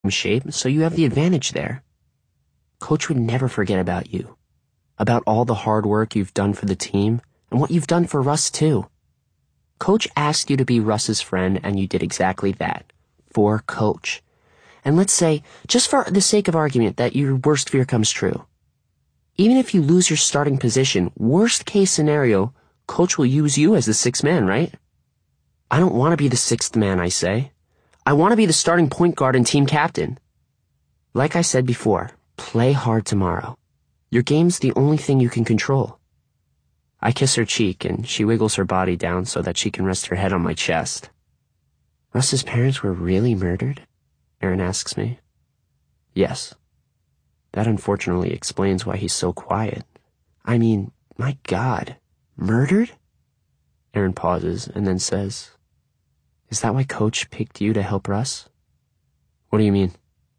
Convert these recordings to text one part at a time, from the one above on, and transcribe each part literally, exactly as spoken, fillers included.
shape, so you have the advantage there. Coach would never forget about you, about all the hard work you've done for the team, and what you've done for Russ too. Coach asked you to be Russ's friend, and you did exactly that, for Coach. And let's say, just for the sake of argument, that your worst fear comes true. Even if you lose your starting position, worst case scenario, Coach will use you as the sixth man, right? I don't want to be the sixth man, I say. I want to be the starting point guard and team captain. Like I said before, play hard tomorrow. Your game's the only thing you can control. I kiss her cheek, and she wiggles her body down so that she can rest her head on my chest. Russ's parents were really murdered? Erin asks me. Yes. That unfortunately explains why he's so quiet. I mean, my God, murdered? Erin pauses and then says, Is that why Coach picked you to help Russ? What do you mean?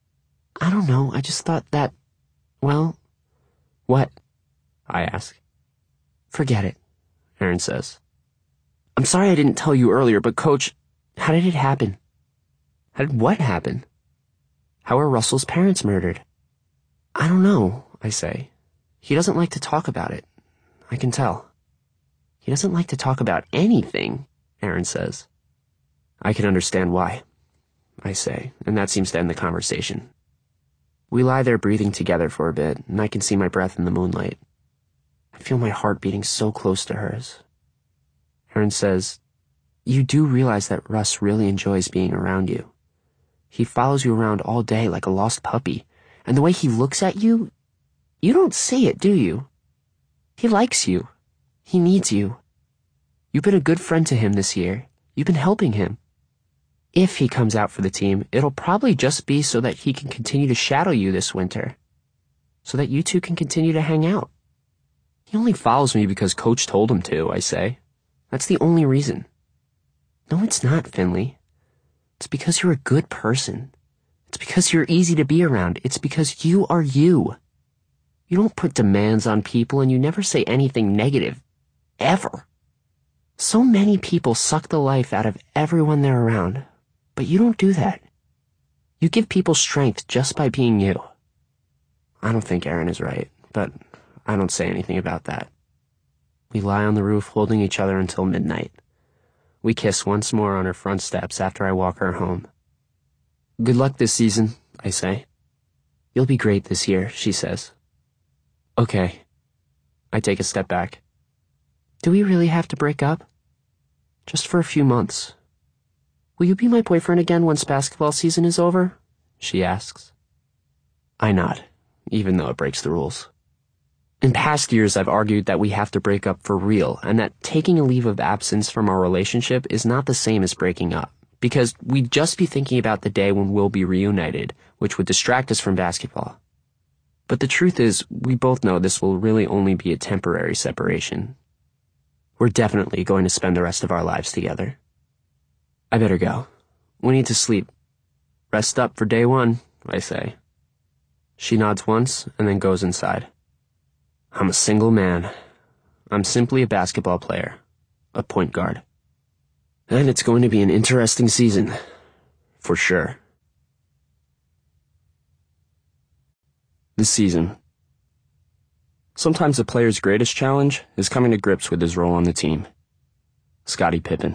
I don't know, I just thought that, well... What? I ask. Forget it, Erin says. I'm sorry I didn't tell you earlier, but Coach, how did it happen? How did what happen? How were Russell's parents murdered? I don't know, I say. He doesn't like to talk about it. I can tell. He doesn't like to talk about anything, Erin says. I can understand why, I say, and that seems to end the conversation. We lie there breathing together for a bit, and I can see my breath in the moonlight. I feel my heart beating so close to hers. Erin says, You do realize that Russ really enjoys being around you. He follows you around all day like a lost puppy, and the way he looks at you, you don't see it, do you? He likes you. He needs you. You've been a good friend to him this year. You've been helping him. If he comes out for the team, it'll probably just be so that he can continue to shadow you this winter, so that you two can continue to hang out. He only follows me because Coach told him to, I say. That's the only reason. No, it's not, Finley. It's because you're a good person. It's because you're easy to be around. It's because you are you. You don't put demands on people, and you never say anything negative. Ever. So many people suck the life out of everyone they're around, but you don't do that. You give people strength just by being you. I don't think Erin is right, but I don't say anything about that. We lie on the roof holding each other until midnight. We kiss once more on her front steps after I walk her home. Good luck this season, I say. You'll be great this year, she says. Okay. I take a step back. Do we really have to break up? Just for a few months. Will you be my boyfriend again once basketball season is over? She asks. I nod, even though it breaks the rules. In past years, I've argued that we have to break up for real, and that taking a leave of absence from our relationship is not the same as breaking up, because we'd just be thinking about the day when we'll be reunited, which would distract us from basketball. But the truth is, we both know this will really only be a temporary separation. We're definitely going to spend the rest of our lives together. I better go. We need to sleep. Rest up for day one, I say. She nods once and then goes inside. I'm a single man. I'm simply a basketball player, a point guard. And it's going to be an interesting season, for sure. This season. Sometimes a player's greatest challenge is coming to grips with his role on the team. Scottie Pippen.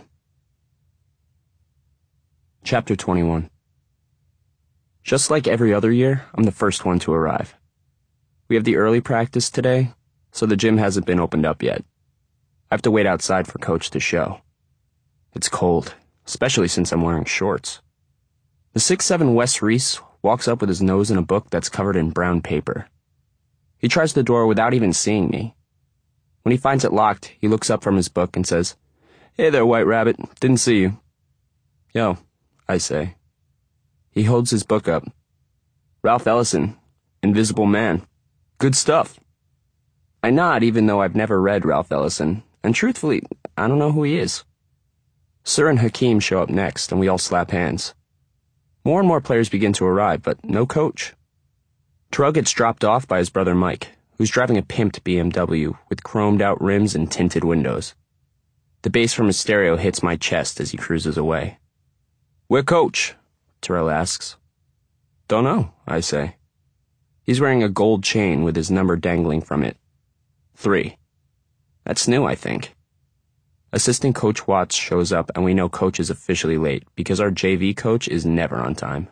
Chapter twenty-one. Just like every other year, I'm the first one to arrive. We have the early practice today, so the gym hasn't been opened up yet. I have to wait outside for Coach to show. It's cold, especially since I'm wearing shorts. The six seven Wes Reese walks up with his nose in a book that's covered in brown paper. He tries the door without even seeing me. When he finds it locked, he looks up from his book and says, Hey there, White Rabbit. Didn't see you. Yo, I say. He holds his book up. Ralph Ellison, Invisible Man. Good stuff. I nod even though I've never read Ralph Ellison, and truthfully, I don't know who he is. Sir and Hakeem show up next, and we all slap hands. More and more players begin to arrive, but no coach. Terrell gets dropped off by his brother Mike, who's driving a pimped B M W with chromed-out rims and tinted windows. The bass from his stereo hits my chest as he cruises away. Where Coach? Terrell asks. Don't know, I say. He's wearing a gold chain with his number dangling from it. Three. That's new, I think. Assistant Coach Watts shows up and we know Coach is officially late because our J V coach is never on time.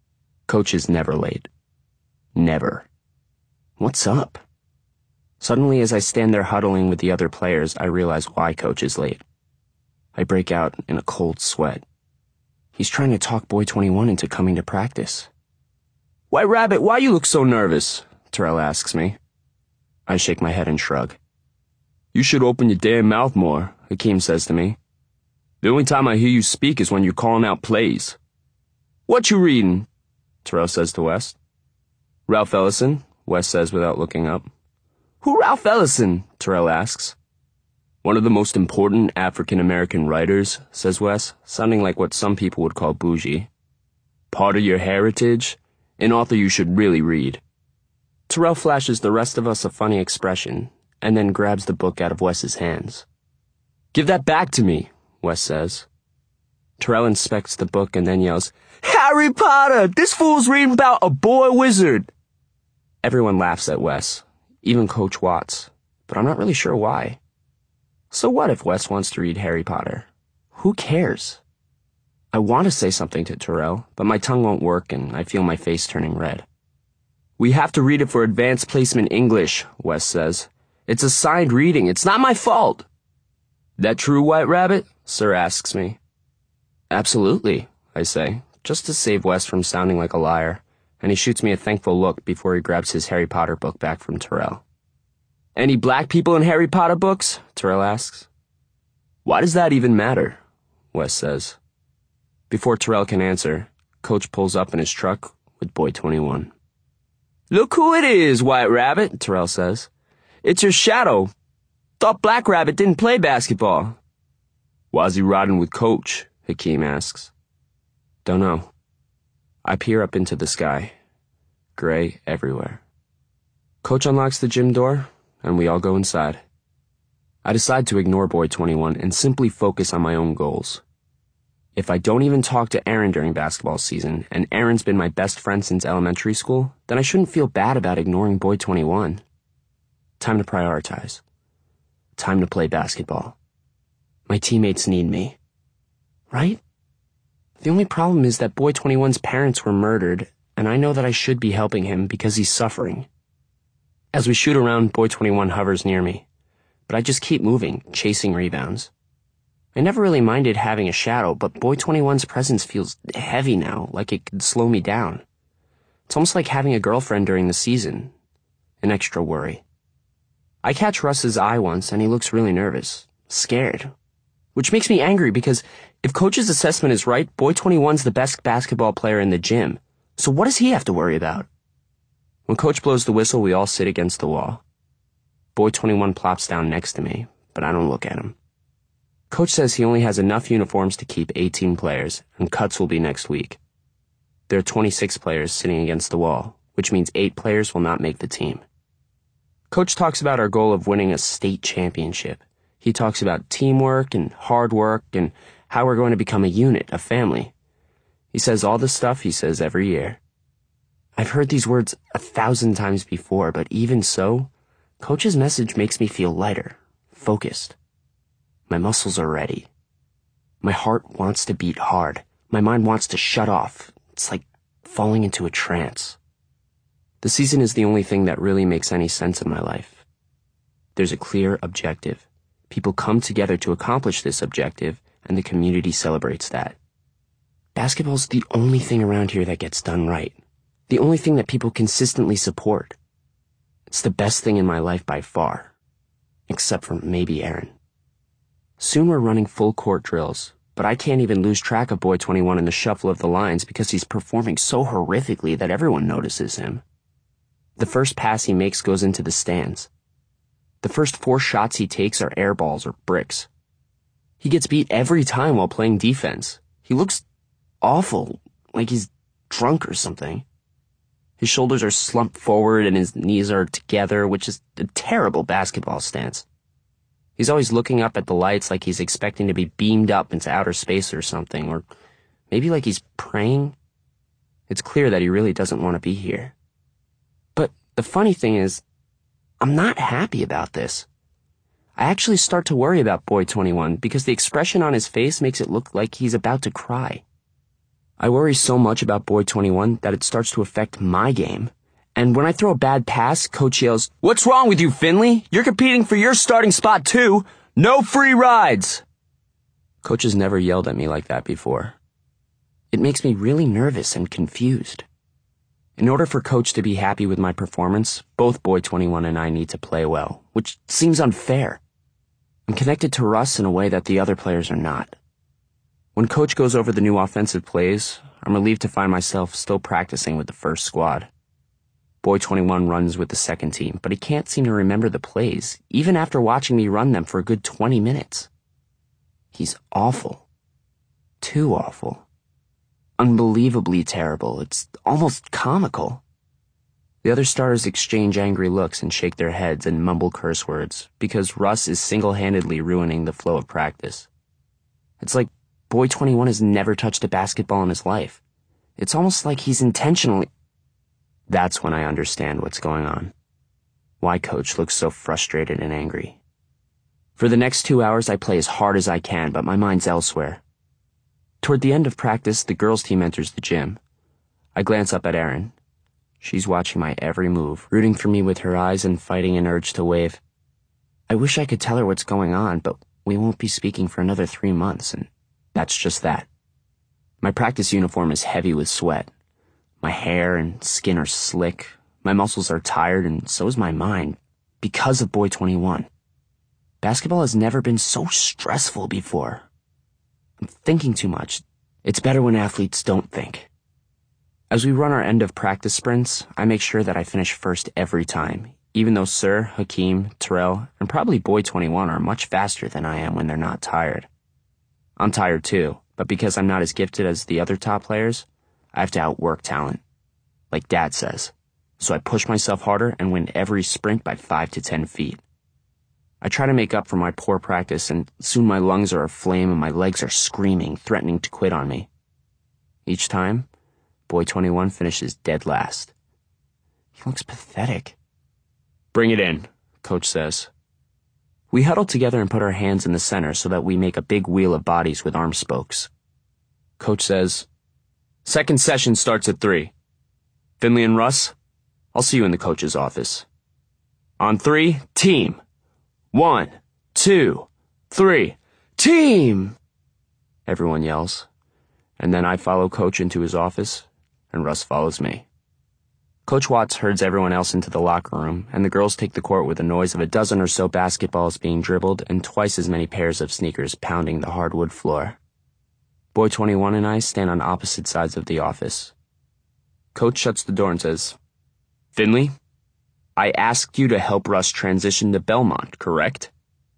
Coach is never late. Never. What's up? Suddenly, as I stand there huddling with the other players, I realize why Coach is late. I break out in a cold sweat. He's trying to talk Boy twenty-one into coming to practice. "White Rabbit, why you look so nervous?" Terrell asks me. I shake my head and shrug. "You should open your damn mouth more," Hakeem says to me. "The only time I hear you speak is when you're calling out plays." "What you reading?" Terrell says to Wes. "Ralph Ellison," Wes says without looking up. "Who Ralph Ellison?" Terrell asks. "One of the most important African-American writers," says Wes, sounding like what some people would call bougie. "Part of your heritage, an author you should really read." Terrell flashes the rest of us a funny expression, and then grabs the book out of Wes's hands. "Give that back to me," Wes says. Terrell inspects the book and then yells, "Harry Potter! This fool's reading about a boy wizard!" Everyone laughs at Wes, even Coach Watts, but I'm not really sure why. So what if Wes wants to read Harry Potter? Who cares? I want to say something to Terrell, but my tongue won't work and I feel my face turning red. "We have to read it for advanced placement English," Wes says. "It's assigned reading. It's not my fault." "That true, White Rabbit?" Sir asks me. "Absolutely," I say, just to save Wes from sounding like a liar, and he shoots me a thankful look before he grabs his Harry Potter book back from Terrell. "Any black people in Harry Potter books?" Terrell asks. "Why does that even matter?" Wes says. Before Terrell can answer, Coach pulls up in his truck with Boy twenty-one. "Look who it is, White Rabbit," Terrell says. "It's your shadow. Thought Black Rabbit didn't play basketball." "Why's he riding with Coach?" Hakeem asks. Don't know. I peer up into the sky. Gray everywhere. Coach unlocks the gym door, and we all go inside. I decide to ignore Boy twenty-one and simply focus on my own goals. If I don't even talk to Aaron during basketball season, and Aaron's been my best friend since elementary school, then I shouldn't feel bad about ignoring Boy twenty-one. Time to prioritize. Time to play basketball. My teammates need me. Right? The only problem is that Boy twenty-one's parents were murdered, and I know that I should be helping him because he's suffering. As we shoot around, Boy twenty-one hovers near me, but I just keep moving, chasing rebounds. I never really minded having a shadow, but Boy twenty-one's presence feels heavy now, like it could slow me down. It's almost like having a girlfriend during the season. An extra worry. I catch Russ's eye once, and he looks really nervous, scared. Which makes me angry because if Coach's assessment is right, Boy twenty-one's the best basketball player in the gym. So what does he have to worry about? When Coach blows the whistle, we all sit against the wall. Boy twenty-one plops down next to me, but I don't look at him. Coach says he only has enough uniforms to keep eighteen players, and cuts will be next week. There are twenty-six players sitting against the wall, which means eight players will not make the team. Coach talks about our goal of winning a state championship. He talks about teamwork and hard work and how we're going to become a unit, a family. He says all the stuff he says every year. I've heard these words a thousand times before, but even so, Coach's message makes me feel lighter, focused. My muscles are ready. My heart wants to beat hard. My mind wants to shut off. It's like falling into a trance. The season is the only thing that really makes any sense in my life. There's a clear objective. People come together to accomplish this objective, and the community celebrates that. Basketball's the only thing around here that gets done right. The only thing that people consistently support. It's the best thing in my life by far. Except for maybe Aaron. Soon we're running full court drills, but I can't even lose track of Boy twenty-one in the shuffle of the lines because he's performing so horrifically that everyone notices him. The first pass he makes goes into the stands. The first four shots he takes are air balls or bricks. He gets beat every time while playing defense. He looks awful, like he's drunk or something. His shoulders are slumped forward and his knees are together, which is a terrible basketball stance. He's always looking up at the lights like he's expecting to be beamed up into outer space or something, or maybe like he's praying. It's clear that he really doesn't want to be here. But the funny thing is, I'm not happy about this. I actually start to worry about Boy twenty-one because the expression on his face makes it look like he's about to cry. I worry so much about Boy twenty-one that it starts to affect my game. And when I throw a bad pass, Coach yells, "What's wrong with you, Finley? You're competing for your starting spot too. No free rides!" Coach has never yelled at me like that before. It makes me really nervous and confused. In order for Coach to be happy with my performance, both Boy twenty-one and I need to play well, which seems unfair. I'm connected to Russ in a way that the other players are not. When Coach goes over the new offensive plays, I'm relieved to find myself still practicing with the first squad. Boy twenty-one runs with the second team, but he can't seem to remember the plays, even after watching me run them for a good twenty minutes. He's awful. Too awful. Unbelievably terrible. It's almost comical. The other starters exchange angry looks and shake their heads and mumble curse words because Russ is single-handedly ruining the flow of practice. It's like Boy twenty-one has never touched a basketball in his life. It's almost like he's intentionally... That's when I understand what's going on. Why Coach looks so frustrated and angry. For the next two hours, I play as hard as I can, but my mind's elsewhere. Toward the end of practice, the girls' team enters the gym. I glance up at Erin. She's watching my every move, rooting for me with her eyes and fighting an urge to wave. I wish I could tell her what's going on, but we won't be speaking for another three months, and that's just that. My practice uniform is heavy with sweat. My hair and skin are slick, my muscles are tired, and so is my mind, because of Boy twenty-one. Basketball has never been so stressful before. I'm thinking too much. It's better when athletes don't think. As we run our end of practice sprints, I make sure that I finish first every time, even though Sir, Hakeem, Terrell, and probably Boy twenty-one are much faster than I am when they're not tired. I'm tired too, but because I'm not as gifted as the other top players, I have to outwork talent, like Dad says, so I push myself harder and win every sprint by five to ten feet. I try to make up for my poor practice, and soon my lungs are aflame and my legs are screaming, threatening to quit on me. Each time, Boy twenty-one finishes dead last. He looks pathetic. "Bring it in," Coach says. We huddle together and put our hands in the center so that we make a big wheel of bodies with arm spokes. Coach says, "Second session starts at three. Finley and Russ, I'll see you in the coach's office. On three, team. One, two, three, team!" Everyone yells, and then I follow Coach into his office, and Russ follows me. Coach Watts herds everyone else into the locker room, and the girls take the court with the noise of a dozen or so basketballs being dribbled and twice as many pairs of sneakers pounding the hardwood floor. Boy twenty-one and I stand on opposite sides of the office. Coach shuts the door and says, "Finley, I asked you to help Russ transition to Belmont, correct?"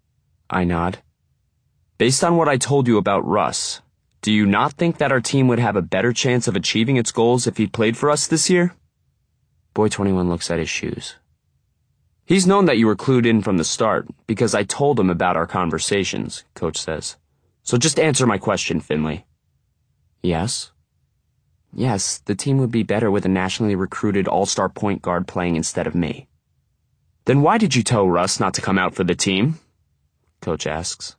I nod. "Based on what I told you about Russ, do you not think that our team would have a better chance of achieving its goals if he played for us this year?" Boy twenty-one looks at his shoes. "He's known that you were clued in from the start because I told him about our conversations," Coach says. "So just answer my question, Finley." Yes. Yes, the team would be better with a nationally recruited all-star point guard playing instead of me. "Then why did you tell Russ not to come out for the team?" Coach asks.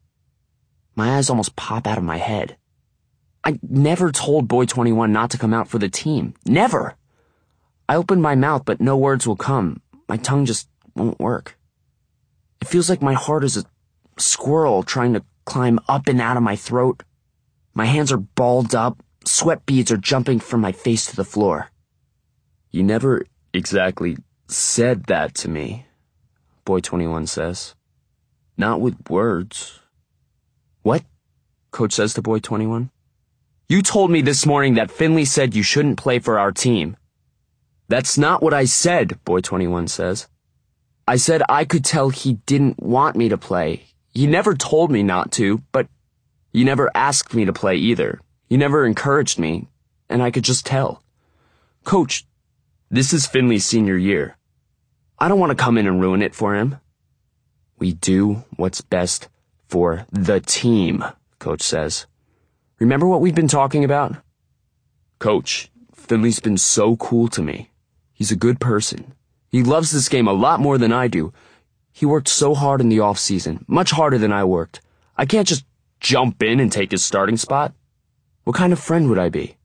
My eyes almost pop out of my head. I never told Boy twenty-one not to come out for the team. Never! I open my mouth, but no words will come. My tongue just won't work. It feels like my heart is a squirrel trying to climb up and out of my throat. My hands are balled up. Sweat beads are jumping from my face to the floor. "You never exactly said that to me," Boy twenty-one says. "Not with words." "What?" Coach says to Boy twenty-one. "You told me this morning that Finley said you shouldn't play for our team." "That's not what I said," Boy twenty-one says. "I said I could tell he didn't want me to play. He never told me not to, but you never asked me to play either. You never encouraged me, and I could just tell. Coach, this is Finley's senior year. I don't want to come in and ruin it for him." "We do what's best for the team," Coach says. "Remember what we've been talking about?" "Coach, Finley's been so cool to me. He's a good person. He loves this game a lot more than I do. He worked so hard in the off-season, much harder than I worked. I can't just jump in and take his starting spot. What kind of friend would I be?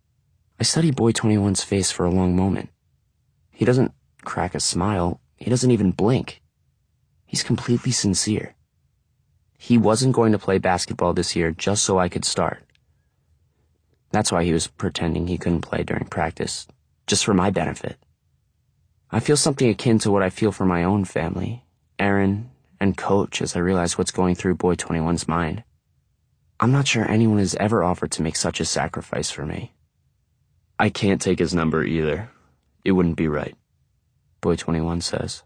I study Boy twenty-one's face for a long moment. He doesn't crack a smile. He doesn't even blink. He's completely sincere. He wasn't going to play basketball this year just so I could start. That's why he was pretending he couldn't play during practice, just for my benefit. I feel something akin to what I feel for my own family, Aaron, and Coach, as I realize what's going through Boy twenty-one's mind. I'm not sure anyone has ever offered to make such a sacrifice for me. I can't take his number either. It wouldn't be right, Boy twenty-one says.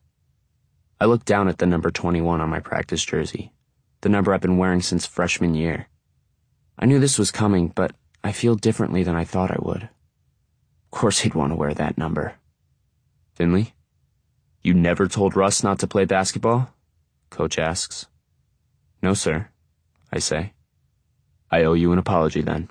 I look down at the number twenty-one on my practice jersey, the number I've been wearing since freshman year. I knew this was coming, but I feel differently than I thought I would. Of course he'd want to wear that number. Finley, you never told Russ not to play basketball? Coach asks. No, sir, I say. I owe you an apology then.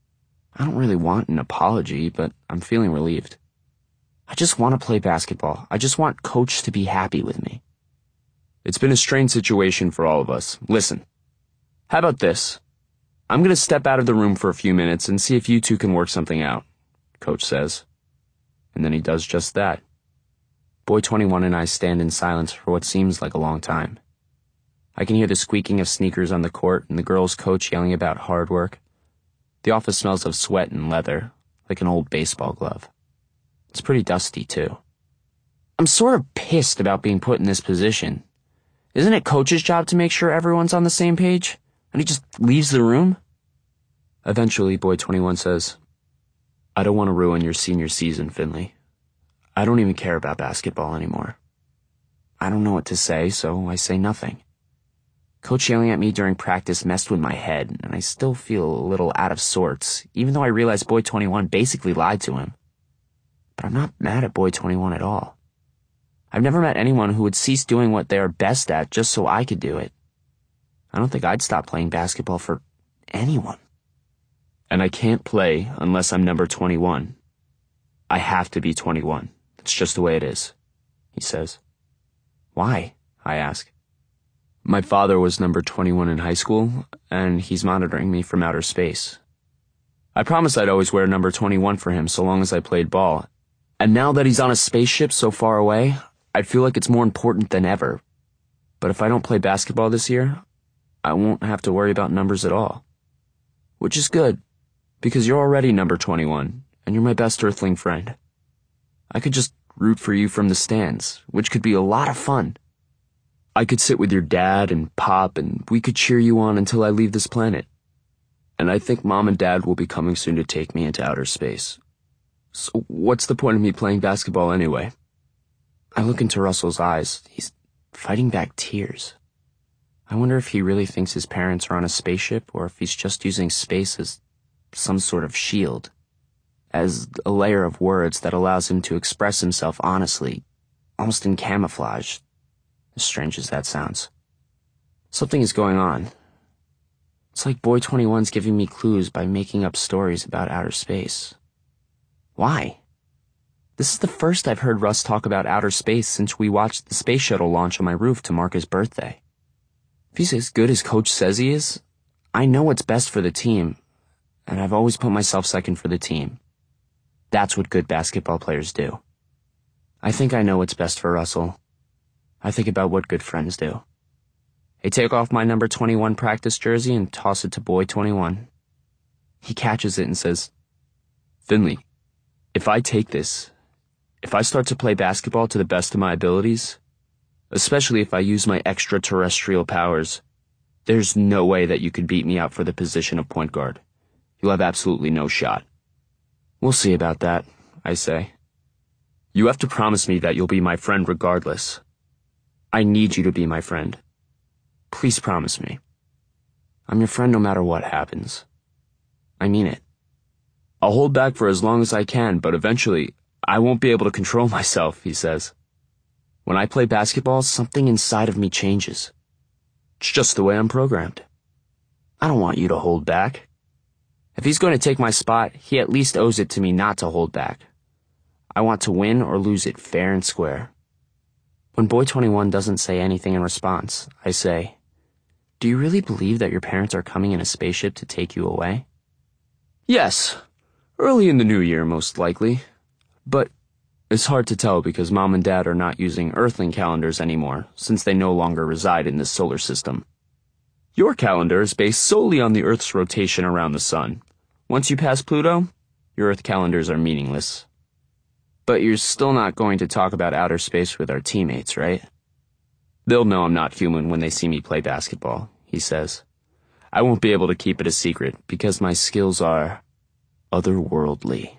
I don't really want an apology, but I'm feeling relieved. I just want to play basketball. I just want Coach to be happy with me. It's been a strange situation for all of us. Listen, how about this? I'm going to step out of the room for a few minutes and see if you two can work something out, Coach says. And then he does just that. Boy twenty-one and I stand in silence for what seems like a long time. I can hear the squeaking of sneakers on the court and the girls' coach yelling about hard work. The office smells of sweat and leather, like an old baseball glove. It's pretty dusty, too. I'm sort of pissed about being put in this position. Isn't it Coach's job to make sure everyone's on the same page? And he just leaves the room? Eventually, Boy twenty-one says, I don't want to ruin your senior season, Finley. I don't even care about basketball anymore. I don't know what to say, so I say nothing. Coach yelling at me during practice messed with my head, and I still feel a little out of sorts, even though I realize Boy twenty-one basically lied to him. But I'm not mad at Boy twenty-one at all. I've never met anyone who would cease doing what they are best at just so I could do it. I don't think I'd stop playing basketball for anyone. And I can't play unless I'm number twenty-one. I have to be twenty-one. It's just the way it is, he says. Why? I ask. My father was number twenty-one in high school, and he's monitoring me from outer space. I promised I'd always wear number twenty-one for him so long as I played ball, and now that he's on a spaceship so far away, I feel like it's more important than ever. But if I don't play basketball this year, I won't have to worry about numbers at all. Which is good, because you're already number twenty-one, and you're my best earthling friend. I could just root for you from the stands, which could be a lot of fun. I could sit with your dad and Pop, and we could cheer you on until I leave this planet. And I think Mom and Dad will be coming soon to take me into outer space. So what's the point of me playing basketball anyway? I look into Russell's eyes. He's fighting back tears. I wonder if he really thinks his parents are on a spaceship, or if he's just using space as some sort of shield, as a layer of words that allows him to express himself honestly, almost in camouflage, as strange as that sounds. Something is going on. It's like Boy twenty-one's giving me clues by making up stories about outer space. Why? This is the first I've heard Russ talk about outer space since we watched the space shuttle launch on my roof to mark his birthday. If he's as good as Coach says he is, I know what's best for the team, and I've always put myself second for the team. That's what good basketball players do. I think I know what's best for Russell. I think about what good friends do. I take off my number twenty-one practice jersey and toss it to Boy twenty-one. He catches it and says, Finley, if I take this, if I start to play basketball to the best of my abilities, especially if I use my extraterrestrial powers, there's no way that you could beat me out for the position of point guard. You'll have absolutely no shot. We'll see about that, I say. You have to promise me that you'll be my friend regardless. I need you to be my friend. Please promise me. I'm your friend no matter what happens. I mean it. I'll hold back for as long as I can, but eventually, I won't be able to control myself, he says. When I play basketball, something inside of me changes. It's just the way I'm programmed. I don't want you to hold back. If he's going to take my spot, he at least owes it to me not to hold back. I want to win or lose it fair and square. When Boy twenty-one doesn't say anything in response, I say, "Do you really believe that your parents are coming in a spaceship to take you away?" "Yes. Early in the new year, most likely. But it's hard to tell because Mom and Dad are not using Earthling calendars anymore, since they no longer reside in this solar system. Your calendar is based solely on the Earth's rotation around the sun. Once you pass Pluto, your Earth calendars are meaningless. But you're still not going to talk about outer space with our teammates, right?" "They'll know I'm not human when they see me play basketball," he says. "I won't be able to keep it a secret because my skills are otherworldly."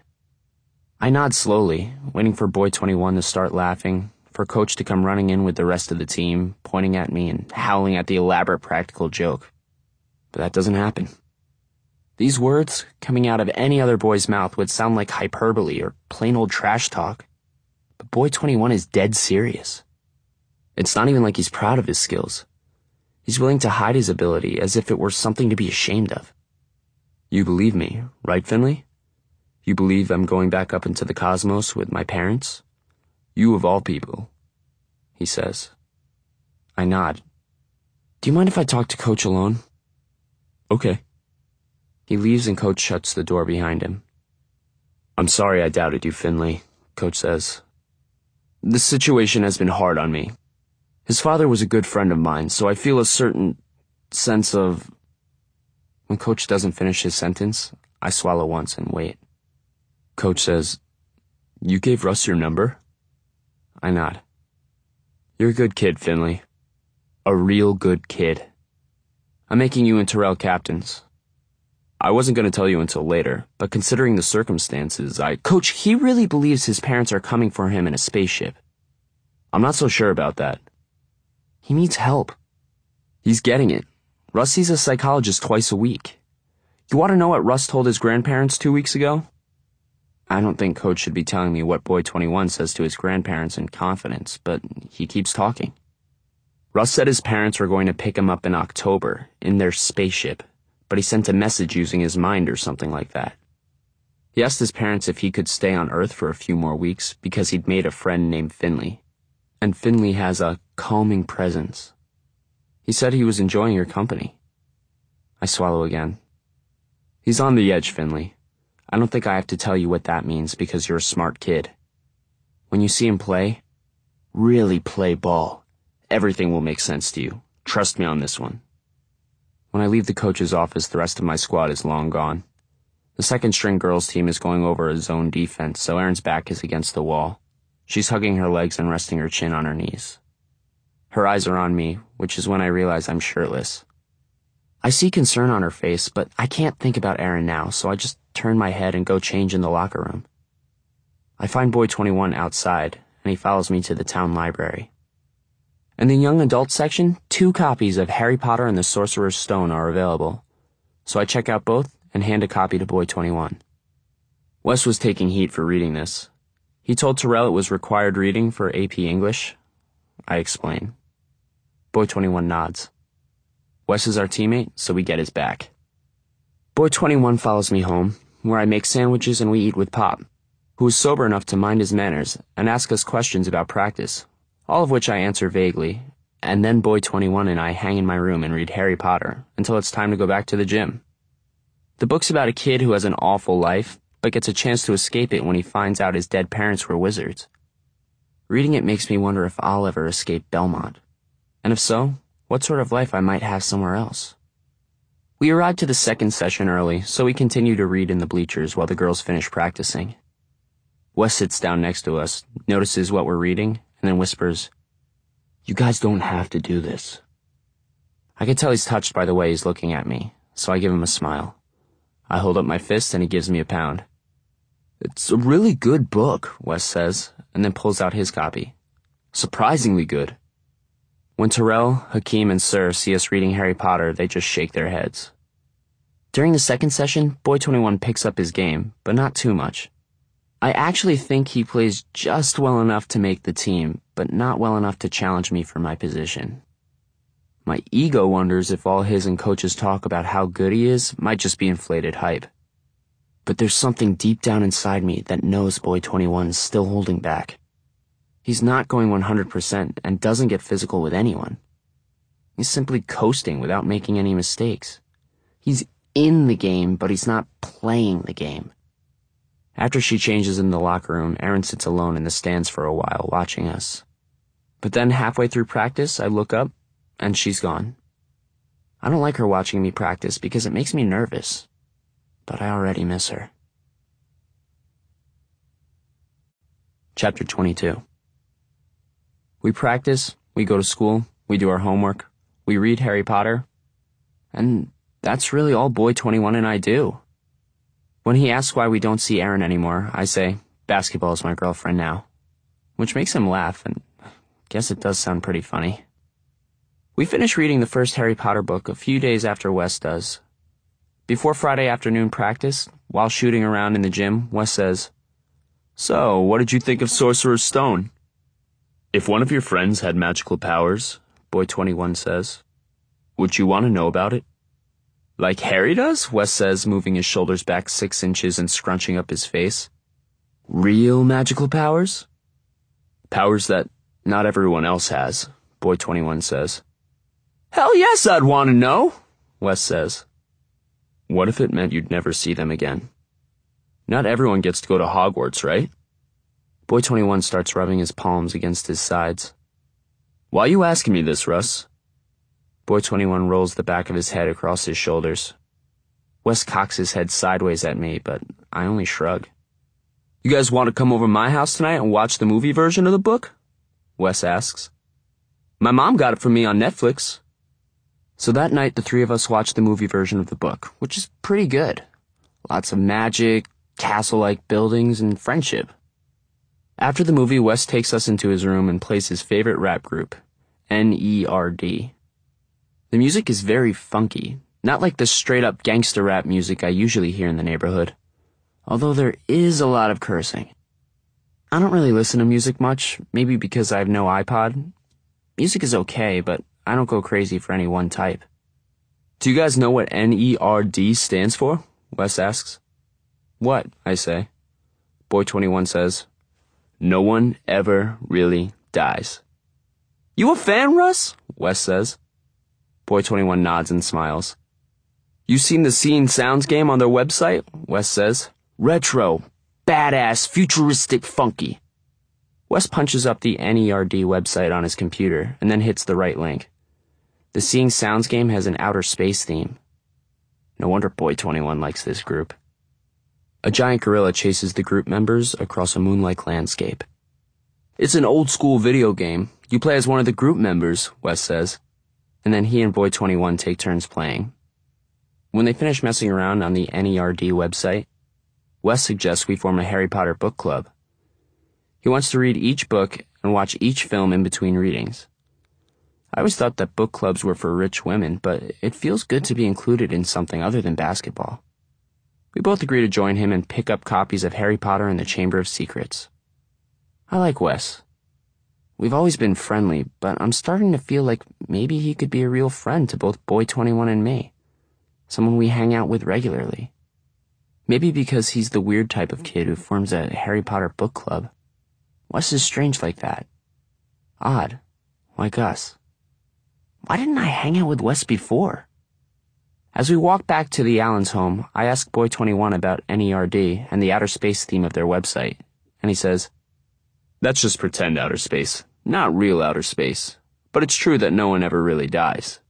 I nod slowly, waiting for Boy twenty-one to start laughing, for Coach to come running in with the rest of the team, pointing at me and howling at the elaborate practical joke. But that doesn't happen. These words, coming out of any other boy's mouth, would sound like hyperbole or plain old trash talk. But Boy twenty-one is dead serious. It's not even like he's proud of his skills. He's willing to hide his ability as if it were something to be ashamed of. "You believe me, right, Finley? You believe I'm going back up into the cosmos with my parents? You of all people," he says. I nod. "Do you mind if I talk to Coach alone?" "Okay." He leaves and Coach shuts the door behind him. "I'm sorry I doubted you, Finley," Coach says. "This situation has been hard on me. His father was a good friend of mine, so I feel a certain sense of—" When Coach doesn't finish his sentence, I swallow once and wait. Coach says, "You gave Russ your number?" I nod. "You're a good kid, Finley. A real good kid. I'm making you and Terrell captains. I wasn't going to tell you until later, but considering the circumstances, I— Coach, he really believes his parents are coming for him in a spaceship." "I'm not so sure about that." "He needs help." "He's getting it. Russ sees a psychologist twice a week. You want to know what Russ told his grandparents two weeks ago?" I don't think Coach should be telling me what Boy twenty-one says to his grandparents in confidence, but he keeps talking. Russ said his parents were going to pick him up in October, in their spaceship, but he sent a message using his mind or something like that. He asked his parents if he could stay on Earth for a few more weeks because he'd made a friend named Finley, and Finley has a calming presence. He said he was enjoying your company. I swallow again. "He's on the edge, Finley. I don't think I have to tell you what that means because you're a smart kid. When you see him play, really play ball. Everything will make sense to you. Trust me on this one." When I leave the coach's office, the rest of my squad is long gone. The second-string girls team is going over a zone defense, so Erin's back is against the wall. She's hugging her legs and resting her chin on her knees. Her eyes are on me, which is when I realize I'm shirtless. I see concern on her face, but I can't think about Erin now, so I just turn my head and go change in the locker room. I find Boy twenty-one outside, and he follows me to the town library. In the young adult section, two copies of Harry Potter and the Sorcerer's Stone are available, so I check out both and hand a copy to Boy twenty-one. Wes was taking heat for reading this. He told Terrell it was required reading for A P English. I explain. Boy twenty-one nods. Wes is our teammate, so we get his back. Boy twenty-one follows me home, where I make sandwiches and we eat with Pop, who is sober enough to mind his manners and ask us questions about practice, all of which I answer vaguely, and then Boy twenty-one and I hang in my room and read Harry Potter until it's time to go back to the gym. The book's about a kid who has an awful life, but gets a chance to escape it when he finds out his dead parents were wizards. Reading it makes me wonder if I'll ever escape Belmont, and if so, what sort of life I might have somewhere else. We arrived to the second session early, so we continue to read in the bleachers while the girls finish practicing. Wes sits down next to us, notices what we're reading, and then whispers, "You guys don't have to do this." I can tell he's touched by the way he's looking at me, so I give him a smile. I hold up my fist and he gives me a pound. "It's a really good book," Wes says, and then pulls out his copy. "Surprisingly good." When Terrell, Hakeem, and Sir see us reading Harry Potter, they just shake their heads. During the second session, Boy twenty-one picks up his game, but not too much. I actually think he plays just well enough to make the team, but not well enough to challenge me for my position. My ego wonders if all his and Coach's talk about how good he is might just be inflated hype. But there's something deep down inside me that knows Boy twenty-one is still holding back. He's not going one hundred percent and doesn't get physical with anyone. He's simply coasting without making any mistakes. He's in the game, but he's not playing the game. After she changes in the locker room, Erin sits alone in the stands for a while, watching us. But then halfway through practice, I look up, and she's gone. I don't like her watching me practice because it makes me nervous, but I already miss her. Chapter twenty-two. We practice, we go to school, we do our homework, we read Harry Potter, and that's really all Boy twenty-one and I do. When he asks why we don't see Erin anymore, I say, basketball is my girlfriend now, which makes him laugh, and I guess it does sound pretty funny. We finish reading the first Harry Potter book a few days after Wes does. Before Friday afternoon practice, while shooting around in the gym, Wes says, "So, what did you think of Sorcerer's Stone?" "If one of your friends had magical powers," Boy twenty-one says, "would you want to know about it?" "Like Harry does?" Wes says, moving his shoulders back six inches and scrunching up his face. "Real magical powers?" "Powers that not everyone else has," Boy twenty-one says. "Hell yes, I'd want to know," Wes says. "What if it meant you'd never see them again? Not everyone gets to go to Hogwarts, right?" Boy twenty-one starts rubbing his palms against his sides. "Why you asking me this, Russ?" Boy twenty-one rolls the back of his head across his shoulders. Wes cocks his head sideways at me, but I only shrug. "You guys want to come over my house tonight and watch the movie version of the book?" Wes asks. "My mom got it for me on Netflix." So that night, the three of us watched the movie version of the book, which is pretty good. Lots of magic, castle-like buildings, and friendship. After the movie, Wes takes us into his room and plays his favorite rap group, N E R D. The music is very funky, not like the straight-up gangster rap music I usually hear in the neighborhood, although there is a lot of cursing. I don't really listen to music much, maybe because I have no iPod. Music is okay, but I don't go crazy for any one type. "Do you guys know what N E R D stands for?" Wes asks. "What?" I say. Boy twenty-one says, "No one ever really dies." "You a fan, Russ?" Wes says. Boy twenty-one nods and smiles. "You seen the Seeing Sounds game on their website?" Wes says. "Retro, badass, futuristic, funky." Wes punches up the N E R D website on his computer and then hits the right link. The Seeing Sounds game has an outer space theme. No wonder Boy twenty-one likes this group. A giant gorilla chases the group members across a moon-like landscape. "It's an old-school video game. You play as one of the group members," Wes says. And then he and Boy twenty-one take turns playing. When they finish messing around on the N E R D website, Wes suggests we form a Harry Potter book club. He wants to read each book and watch each film in between readings. I always thought that book clubs were for rich women, but it feels good to be included in something other than basketball. We both agree to join him and pick up copies of Harry Potter and the Chamber of Secrets. I like Wes. We've always been friendly, but I'm starting to feel like maybe he could be a real friend to both Boy twenty-one and me. Someone we hang out with regularly. Maybe because he's the weird type of kid who forms a Harry Potter book club. Wes is strange like that. Odd. Like us. Why didn't I hang out with Wes before? As we walk back to the Allens' home, I ask Boy twenty-one about N E R D and the outer space theme of their website, and he says, "That's just pretend outer space, not real outer space, but it's true that no one ever really dies."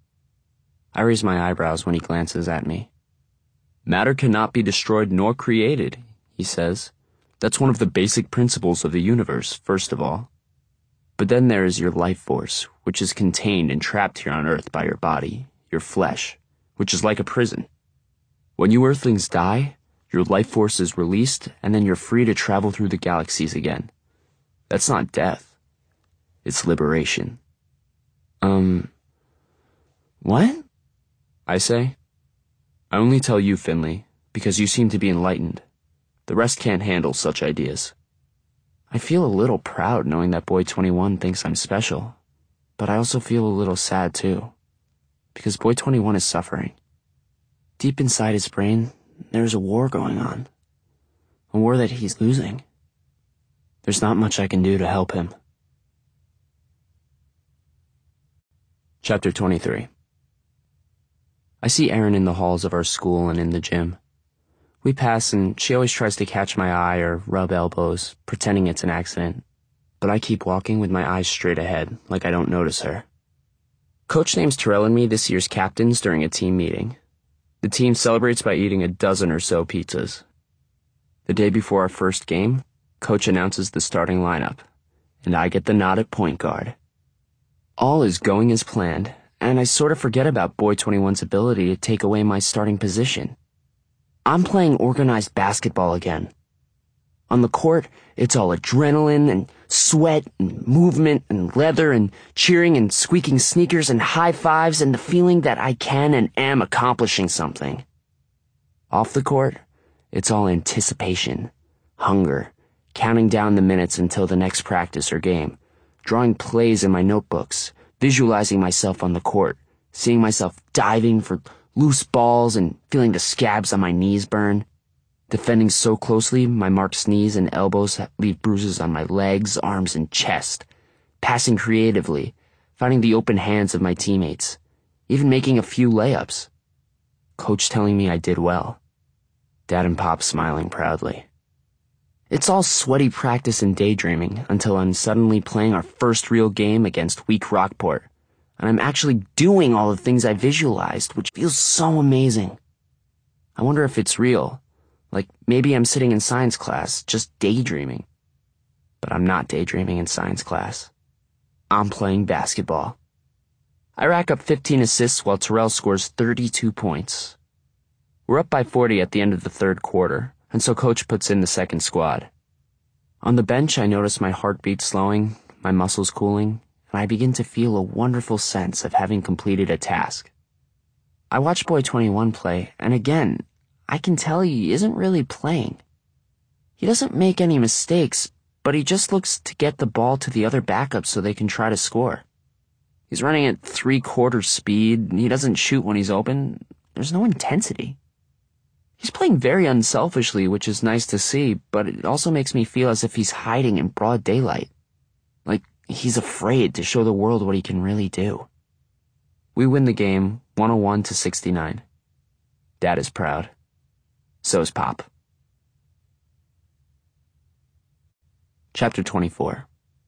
I raise my eyebrows when he glances at me. "Matter cannot be destroyed nor created," he says. "That's one of the basic principles of the universe, first of all. But then there is your life force, which is contained and trapped here on Earth by your body, your flesh, which is like a prison. When you Earthlings die, your life force is released, and then you're free to travel through the galaxies again. That's not death. It's liberation." Um, what? I say. "I only tell you, Finley, because you seem to be enlightened. The rest can't handle such ideas." I feel a little proud knowing that Boy twenty-one thinks I'm special, but I also feel a little sad too, because Boy twenty-one is suffering. Deep inside his brain, there's a war going on, or that he's losing. There's not much I can do to help him. Chapter twenty-three. I see Erin in the halls of our school and in the gym. We pass and she always tries to catch my eye or rub elbows, pretending it's an accident. But I keep walking with my eyes straight ahead, like I don't notice her. Coach names Terrell and me this year's captains during a team meeting. The team celebrates by eating a dozen or so pizzas. The day before our first game, Coach announces the starting lineup, and I get the nod at point guard. All is going as planned, and I sort of forget about Boy twenty-one's ability to take away my starting position. I'm playing organized basketball again. On the court, it's all adrenaline and sweat and movement and leather and cheering and squeaking sneakers and high fives and the feeling that I can and am accomplishing something. Off the court, it's all anticipation, hunger, counting down the minutes until the next practice or game, drawing plays in my notebooks, visualizing myself on the court, seeing myself diving for loose balls and feeling the scabs on my knees burn, defending so closely my marked knees and elbows leave bruises on my legs, arms, and chest, passing creatively, finding the open hands of my teammates, even making a few layups. Coach telling me I did well. Dad and Pop smiling proudly. It's all sweaty practice and daydreaming until I'm suddenly playing our first real game against weak Rockport, and I'm actually doing all the things I visualized, which feels so amazing. I wonder if it's real. Like, maybe I'm sitting in science class, just daydreaming. But I'm not daydreaming in science class. I'm playing basketball. I rack up fifteen assists while Terrell scores thirty-two points. We're up by forty at the end of the third quarter, and so Coach puts in the second squad. On the bench, I notice my heartbeat slowing, my muscles cooling, and I begin to feel a wonderful sense of having completed a task. I watch Boy twenty-one play, and again, I can tell he isn't really playing. He doesn't make any mistakes, but he just looks to get the ball to the other backups so they can try to score. He's running at three-quarter speed, he doesn't shoot when he's open, there's no intensity. He's playing very unselfishly, which is nice to see, but it also makes me feel as if he's hiding in broad daylight. Like he's afraid to show the world what he can really do. We win the game, one oh one to sixty-nine. Dad is proud. So is Pop. Chapter twenty-four.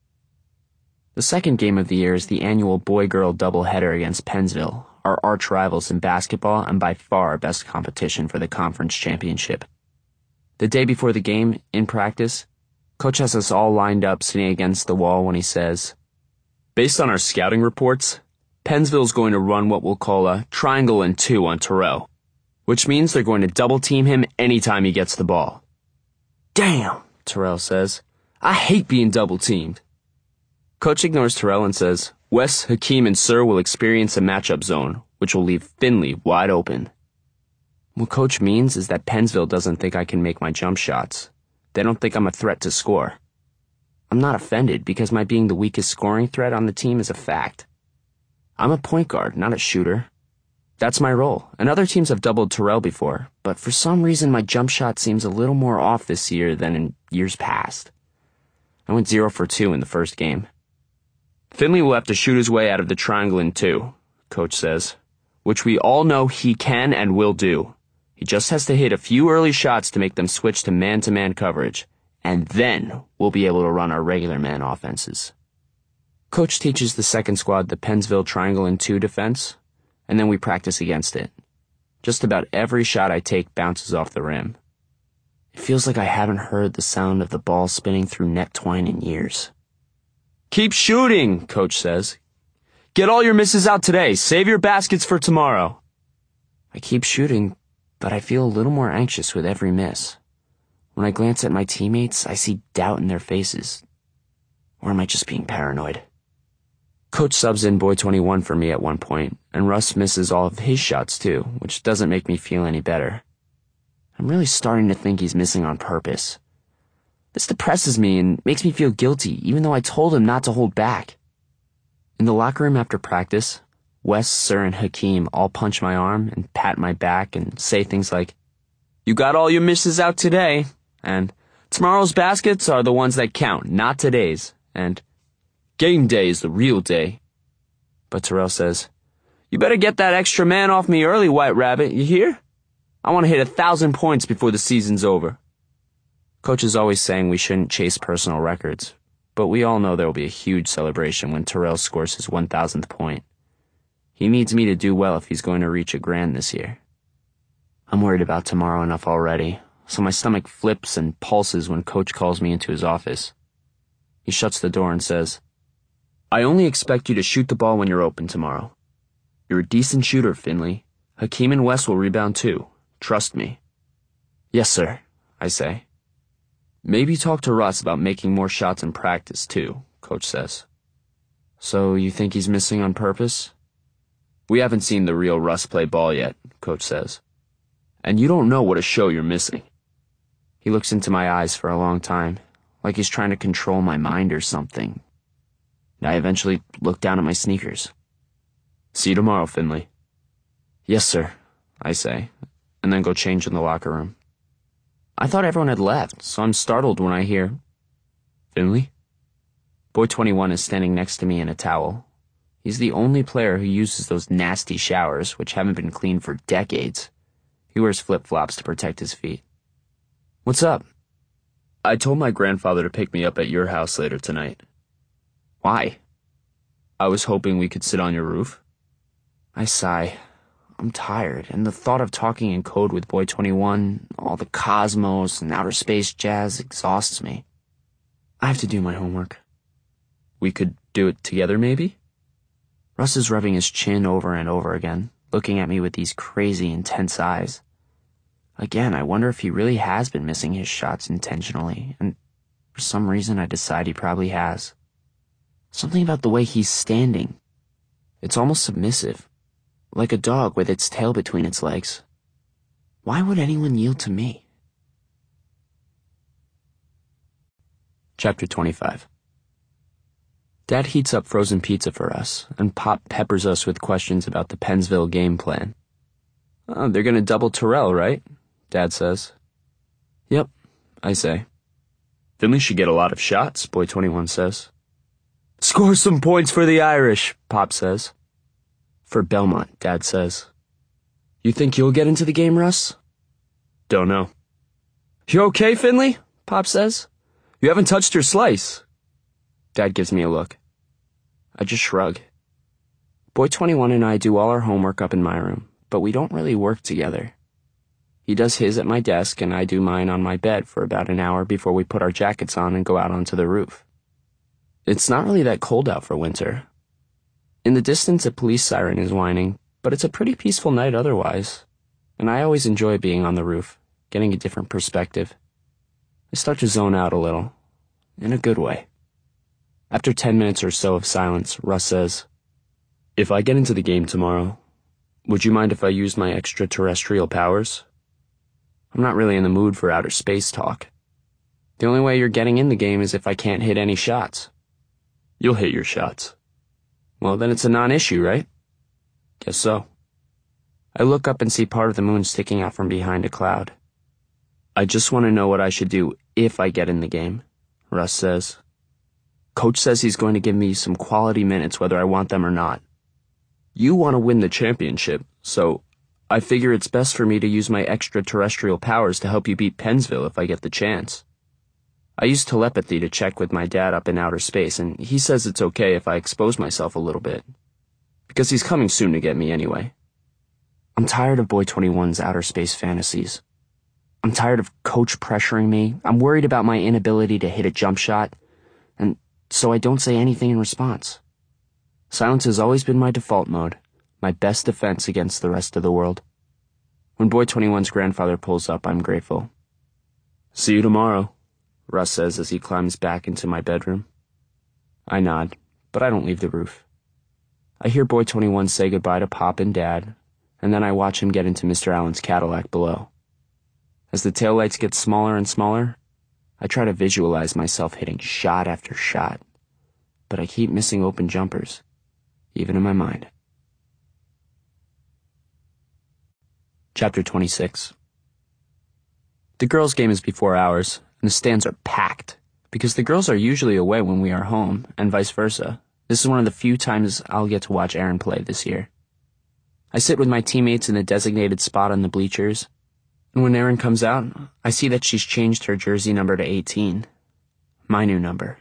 The second game of the year is the annual boy-girl doubleheader against Pennsville, our arch rivals in basketball and by far our best competition for the conference championship. The day before the game, in practice, Coach has us all lined up sitting against the wall when he says, "Based on our scouting reports, Pennsville's going to run what we'll call a triangle and two on Terrell, which means they're going to double-team him anytime he gets the ball." "Damn," Terrell says. "I hate being double-teamed." Coach ignores Terrell and says, "Wes, Hakeem, and Sir will experience a matchup zone, which will leave Finley wide open." What Coach means is that Pennsville doesn't think I can make my jump shots. They don't think I'm a threat to score. I'm not offended because my being the weakest scoring threat on the team is a fact. I'm a point guard, not a shooter. That's my role, and other teams have doubled Terrell before, but for some reason my jump shot seems a little more off this year than in years past. I went zero for two in the first game. "Finley will have to shoot his way out of the triangle in two," Coach says, "which we all know he can and will do. He just has to hit a few early shots to make them switch to man-to-man coverage, and then we'll be able to run our regular man offenses." Coach teaches the second squad the Pennsville triangle in two defense, and then we practice against it. Just about every shot I take bounces off the rim. It feels like I haven't heard the sound of the ball spinning through net twine in years. "Keep shooting," Coach says. "Get all your misses out today. Save your baskets for tomorrow." I keep shooting, but I feel a little more anxious with every miss. When I glance at my teammates, I see doubt in their faces. Or am I just being paranoid? Coach subs in Boy twenty-one for me at one point, and Russ misses all of his shots too, which doesn't make me feel any better. I'm really starting to think he's missing on purpose. This depresses me and makes me feel guilty, even though I told him not to hold back. In the locker room after practice, Wes, Sir, and Hakeem all punch my arm and pat my back and say things like, "You got all your misses out today. and tomorrow's baskets are the ones that count, not today's, and game day is the real day. But Terrell says, "You better get that extra man off me early, White Rabbit, you hear? I want to hit a thousand points before the season's over." Coach is always saying we shouldn't chase personal records, but we all know there will be a huge celebration when Terrell scores his one thousandth point. He needs me to do well if he's going to reach a grand this year. I'm worried about tomorrow enough already, so my stomach flips and pulses when Coach calls me into his office. He shuts the door and says, "I only expect you to shoot the ball when you're open tomorrow. You're a decent shooter, Finley. Hakeem and Wes will rebound too. Trust me." "Yes, sir," I say. "Maybe talk to Russ about making more shots in practice too," Coach says. "So you think he's missing on purpose?" "We haven't seen the real Russ play ball yet," Coach says. "And you don't know what a show you're missing." He looks into my eyes for a long time, like he's trying to control my mind or something. And I eventually look down at my sneakers. "See you tomorrow, Finley." "Yes, sir," I say, and then go change in the locker room. I thought everyone had left, so I'm startled when I hear, "Finley?" Boy twenty-one is standing next to me in a towel. He's the only player who uses those nasty showers, which haven't been cleaned for decades. He wears flip-flops to protect his feet. "What's up?" "I told my grandfather to pick me up at your house later tonight." "Why?" "I was hoping we could sit on your roof." I sigh. I'm tired, and the thought of talking in code with Boy twenty-one, all the cosmos and outer space jazz exhausts me. I have to do my homework. "We could do it together, maybe?" Russ is rubbing his chin over and over again, looking at me with these crazy, intense eyes. Again, I wonder if he really has been missing his shots intentionally, and for some reason I decide he probably has. Something about the way he's standing. It's almost submissive, like a dog with its tail between its legs. Why would anyone yield to me? Chapter twenty-five. Dad heats up frozen pizza for us, and Pop peppers us with questions about the Pennsville game plan. "Oh, they're gonna double Terrell, right?" Dad says. "Yep," I say. "Finley should get a lot of shots," Boy twenty-one says. "Score some points for the Irish," Pop says. "For Belmont," Dad says. "You think you'll get into the game, Russ?" "Don't know." "You okay, Finley?" Pop says. "You haven't touched your slice." Dad gives me a look. I just shrug. Boy twenty-one and I do all our homework up in my room, but we don't really work together. He does his at my desk, and I do mine on my bed for about an hour before we put our jackets on and go out onto the roof. It's not really that cold out for winter. In the distance, a police siren is whining, but it's a pretty peaceful night otherwise, and I always enjoy being on the roof, getting a different perspective. I start to zone out a little, in a good way. After ten minutes or so of silence, Russ says, "If I get into the game tomorrow, would you mind if I used my extraterrestrial powers? I'm not really in the mood for outer space talk. The only way you're getting in the game is if I can't hit any shots." "You'll hit your shots." "Well, then it's a non-issue, right?" "Guess so." I look up and see part of the moon sticking out from behind a cloud. "I just want to know what I should do if I get in the game," Russ says. "Coach says he's going to give me some quality minutes whether I want them or not. You want to win the championship, so I figure it's best for me to use my extraterrestrial powers to help you beat Pennsville if I get the chance. I use telepathy to check with my dad up in outer space, and he says it's okay if I expose myself a little bit, because he's coming soon to get me anyway. I'm tired of Boy twenty-one's outer space fantasies. I'm tired of Coach pressuring me. I'm worried about my inability to hit a jump shot, and so I don't say anything in response. Silence has always been my default mode, my best defense against the rest of the world. When Boy twenty-one's grandfather pulls up, I'm grateful. "See you tomorrow," Russ says as he climbs back into my bedroom. I nod, but I don't leave the roof. I hear Boy twenty-one say goodbye to Pop and Dad, and then I watch him get into Mister Allen's Cadillac below. As the taillights get smaller and smaller, I try to visualize myself hitting shot after shot, but I keep missing open jumpers, even in my mind. Chapter twenty-six. The girls' game is before ours, and the stands are packed, because the girls are usually away when we are home, and vice versa. This is one of the few times I'll get to watch Erin play this year. I sit with my teammates in the designated spot on the bleachers, and when Erin comes out, I see that she's changed her jersey number to eighteen. My new number.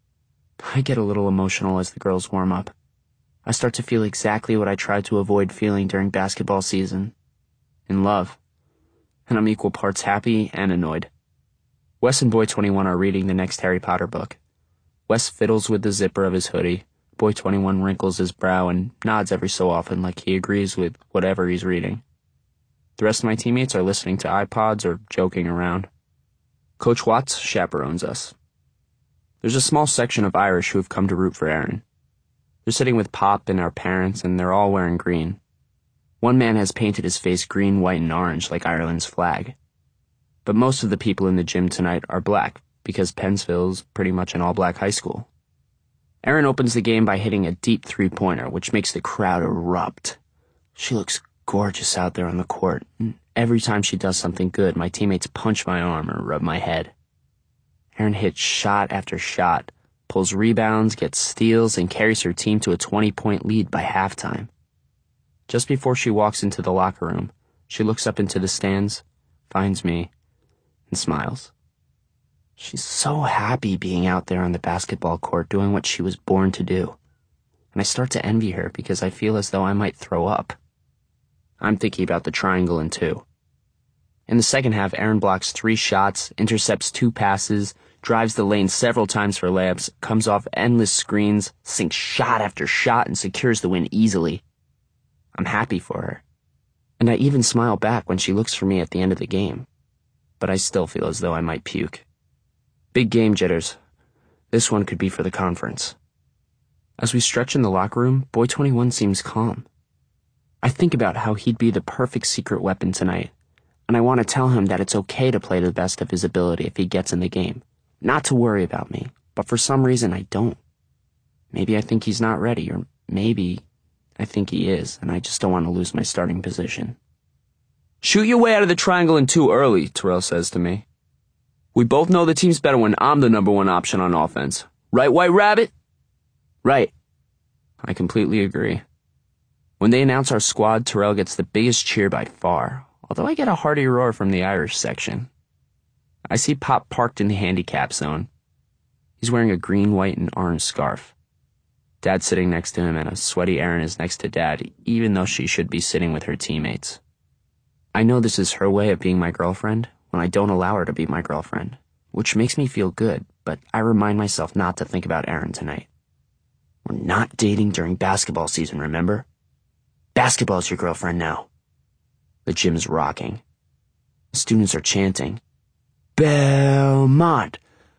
I get a little emotional as the girls warm up. I start to feel exactly what I tried to avoid feeling during basketball season. In love. And I'm equal parts happy and annoyed. Wes and Boy twenty-one are reading the next Harry Potter book. Wes fiddles with the zipper of his hoodie. Boy twenty-one wrinkles his brow and nods every so often like he agrees with whatever he's reading. The rest of my teammates are listening to iPods or joking around. Coach Watts chaperones us. There's a small section of Irish who have come to root for Erin. They're sitting with Pop and our parents, and they're all wearing green. One man has painted his face green, white, and orange like Ireland's flag. But most of the people in the gym tonight are black, because Pennsville's pretty much an all-black high school. Erin opens the game by hitting a deep three-pointer, which makes the crowd erupt. She looks gorgeous out there on the court, and every time she does something good, my teammates punch my arm or rub my head. Erin hits shot after shot, pulls rebounds, gets steals, and carries her team to a twenty-point lead by halftime. Just before she walks into the locker room, she looks up into the stands, finds me, and smiles. She's so happy being out there on the basketball court doing what she was born to do. And I start to envy her because I feel as though I might throw up. I'm thinking about the triangle and two. In the second half, Erin blocks three shots, intercepts two passes, drives the lane several times for layups, comes off endless screens, sinks shot after shot, and secures the win easily. I'm happy for her. And I even smile back when she looks for me at the end of the game. But I still feel as though I might puke. Big game jitters. This one could be for the conference. As we stretch in the locker room, Boy twenty-one seems calm. I think about how he'd be the perfect secret weapon tonight, and I want to tell him that it's okay to play to the best of his ability if he gets in the game. Not to worry about me, but for some reason I don't. Maybe I think he's not ready, or maybe I think he is, and I just don't want to lose my starting position. Shoot your way out of the triangle in two early, Terrell says to me. We both know the team's better when I'm the number one option on offense. Right, White Rabbit? Right. I completely agree. When they announce our squad, Terrell gets the biggest cheer by far, although I get a hearty roar from the Irish section. I see Pop parked in the handicap zone. He's wearing a green, white, and orange scarf. Dad's sitting next to him, and a sweaty Erin is next to Dad, even though she should be sitting with her teammates. I know this is her way of being my girlfriend when I don't allow her to be my girlfriend, which makes me feel good, but I remind myself not to think about Erin tonight. We're not dating during basketball season, remember? Basketball's your girlfriend now. The gym's rocking. The students are chanting, Belmont!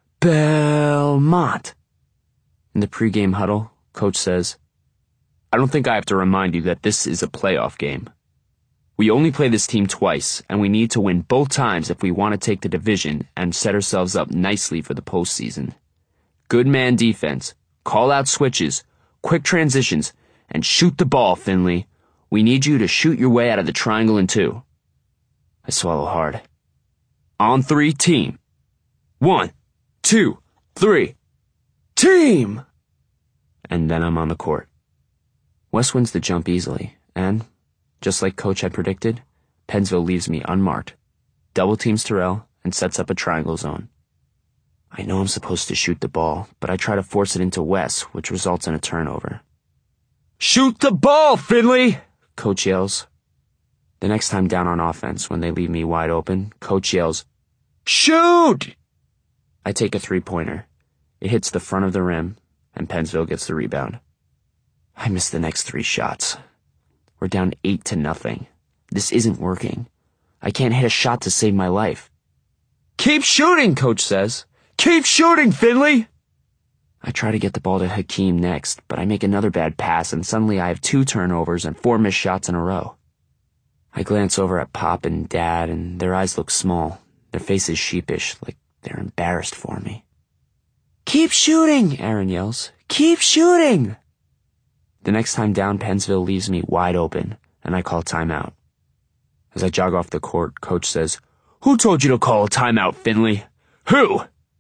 Belmont! In the pregame huddle, Coach says, I don't think I have to remind you that this is a playoff game. We only play this team twice, and we need to win both times if we want to take the division and set ourselves up nicely for the postseason. Good man defense, call out switches, quick transitions, and shoot the ball, Finley. We need you to shoot your way out of the triangle in two. I swallow hard. On three, team. One, two, three. Team! And then I'm on the court. Wes wins the jump easily, and, just like Coach had predicted, Pennsville leaves me unmarked, double teams Terrell, and sets up a triangle zone. I know I'm supposed to shoot the ball, but I try to force it into Wes, which results in a turnover. Shoot the ball, Finley! Coach yells. The next time down on offense, when they leave me wide open, Coach yells, Shoot! I take a three-pointer. It hits the front of the rim, and Pennsville gets the rebound. I miss the next three shots. We're down eight to nothing. This isn't working. I can't hit a shot to save my life. Keep shooting, Coach says. Keep shooting, Finley! I try to get the ball to Hakeem next, but I make another bad pass, and suddenly I have two turnovers and four missed shots in a row. I glance over at Pop and Dad, and their eyes look small, their faces sheepish, like they're embarrassed for me. Keep shooting, Erin yells. Keep shooting! The next time down, Pennsville leaves me wide open, and I call timeout. As I jog off the court, Coach says, Who told you to call a timeout, Finley? Who?